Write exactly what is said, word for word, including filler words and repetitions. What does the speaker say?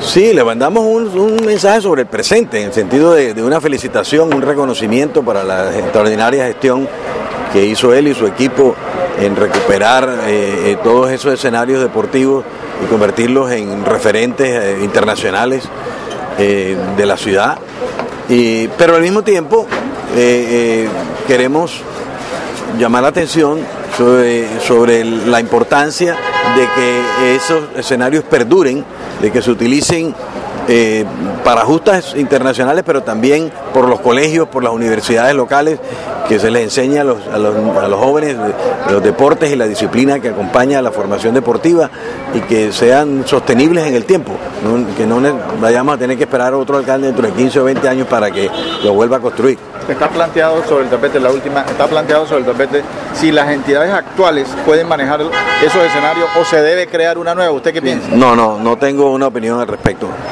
Sí, le mandamos un, un mensaje sobre el presente, en el sentido de, de una felicitación, un reconocimiento para la extraordinaria gestión que hizo él y su equipo en recuperar eh, eh, todos esos escenarios deportivos y convertirlos en referentes eh, internacionales eh, de la ciudad. Y, pero al mismo tiempo eh, eh, queremos llamar la atención sobre, sobre la importancia de que esos escenarios perduren, de que se utilicen eh, para justas internacionales, pero también por los colegios, por las universidades locales, que se les enseña a los, a los, a los jóvenes los deportes y la disciplina que acompaña a la formación deportiva y que sean sostenibles en el tiempo, ¿no? Que no vayamos a tener que esperar a otro alcalde dentro de quince o veinte años para que lo vuelva a construir. Está planteado sobre el tapete, la última, está planteado sobre el tapete si las entidades actuales pueden manejar esos escenarios o se debe crear una nueva. ¿Usted qué piensa? No, no, no tengo una opinión al respecto.